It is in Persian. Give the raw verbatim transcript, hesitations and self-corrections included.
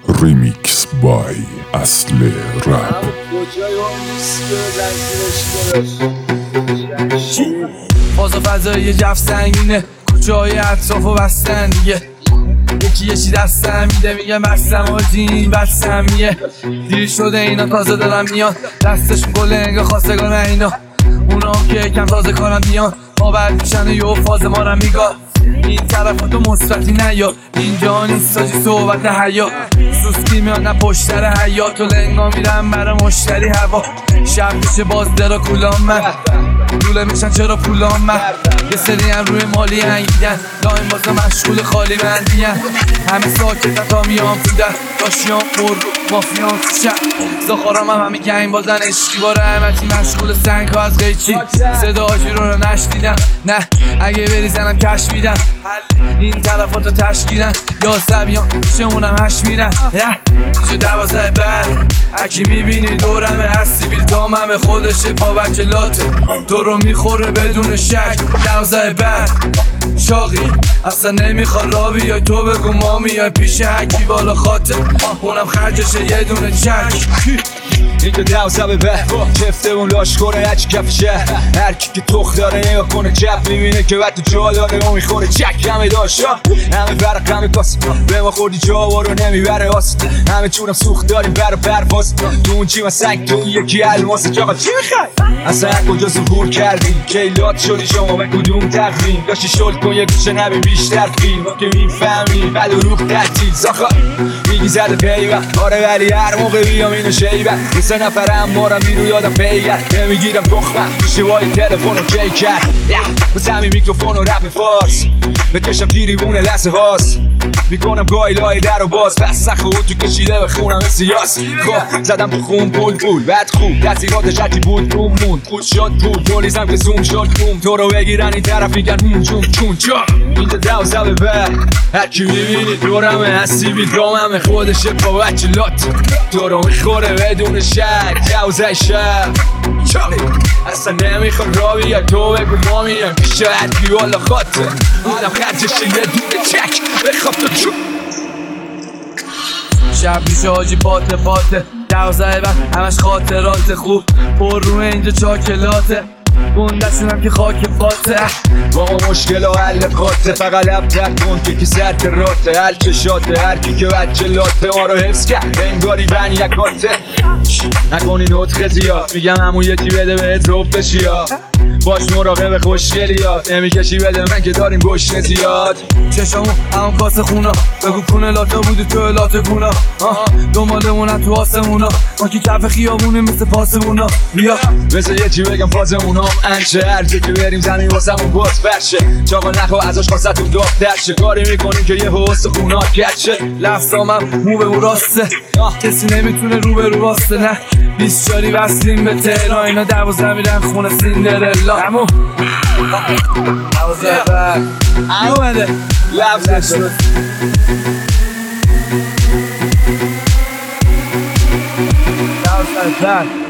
ریمیکس بای اصل رپ. فاز و فضایی جف سنگینه، کوچه های اطراف و بستن دیگه. یکی یه چی دستم میده میگه بستم آجین بستم میه. دیر شده اینا تازه دارم میان، دستشون گله انگه خواستگان اینا. اونا هم که کم تازه کارم بیان ما بعد میشن یه فاز ما رو میگاه. این طرف تو مثبتی نیا، اینجا نیست ساجی صحبت حیا. سوسکی میان نه پشتر حیات و لنگا میرم برای مشتری هوا. شب میشه باز درا کولام من دوله میشن چرا پولام من. یه سری هم روی مالی هنگیدن، لاین بازا مشغول خالی بندیدن. همه ساکتن تا میام تو در داشیان پر مافیان تو شب. زخارام هم همه گنگ بازن عشقی با رحمتی مشغول سنگ ها از قیچی. صدا آجی رو رو نشدیدم نه اگه بری زنم کش میدم. این طرفاتو تشکیلن یا سبیان شمونم هش میرن. چه دوازه بر اکی میبینی دورمه هستی بیل داممه خودشه پا بچه لاته تو رو میخوره بدون شک. دوازه بر شاقی اصلا نمیخواد را بیای تو بگو ما میای پیش حکی بالا خاطر اونم خرجشه یه دونه چک. اینجا دوزه به به چفته اون لاش کنه هرچی کف شهر. هرکی که تخ داره نگاه کنه چپ میبینه که بعد تو جا داره اون میخوره چک. همه داشتا همه برق همه کاس به ما خوردی جا رو نمیبره آست. همه چونم سوخت داریم برا پرواز تو اون چی من سنگ تو اون یکی الماس. جاقا چی میخوای؟ اصلا کجا ظهور کردی کیلات شدی شما به کدوم تقدیم داشتی شل کن یه گوشه نبی بیشتر فیلم که میفهمی بعد روح تعطیل زاخا میگی زده پیوه. آره ولی هر موقع بیام اینو شیبه یه سه نفرم مارم بیرو یادم پیگر نمیگیرم دخمه شوای تلفن رو کی کرد. بس همین میکروفون و رپ فارس بکشم پیریبونه لحظه هاست میکنم گاهی لای در و باز پس سخ خود تو کشیده به خونم سیاس. خب زدم تو خون پول پول بعد خوب تاثیرات شکی بود روم مون پول شد پول پولیسم که زوم شد بوم تو رو بگیرن این طرف میگن مون چون چون چون. اینجا دوزه به بر هرکی میبینی دورمه هستی بیداممه خودشه با بچه لات تو رو میخوره بدون شک. دوزه شب چاقی اصلا نمیخواد را بیای تو بگو ما میان پیش هرکی والا خاطر اونم خرجشه یه دونه چک بخواب تو چون. شب میشه آجی باته باته دوزه بعد همش خاطرات خوب پر روی اینجا چاکلاته گندشونم که خاک فاته. با ما مشکل و حل قاطه فقط لب تک کن که کی سرت راته حل چشاته هرکی که بچه لاته ما رو حفظ کرد انگاری بن یکاته. نکنی نطخه زیاد میگم همون یه چی بده بهت روب بشی یا باش مراقب خوشگلی ها نمیکشی بده من که داریم گشنه زیاد. چشامو همون کاسه خونا بگو کونه لاته بودی تو لاته کونا دنبالمونن تو آسمونا ما که کف خیابونه مثل پاسمونا. بیا مثل یه چی بگم فازمونا انشه هرچه که بریم زمین واسمون باز فرشه چاقا نخوا ازش خواستتون داختر چه کاری میکنیم که یه حوست خونا کچه. لفظامم مو به او راسته کسی نمیتونه رو به رو راسته نه بیست جاری بستیم به تهران اینا دوازه میرن خونه سیندرلا. همون دوازه بر اومده لفظش شد دوازه بر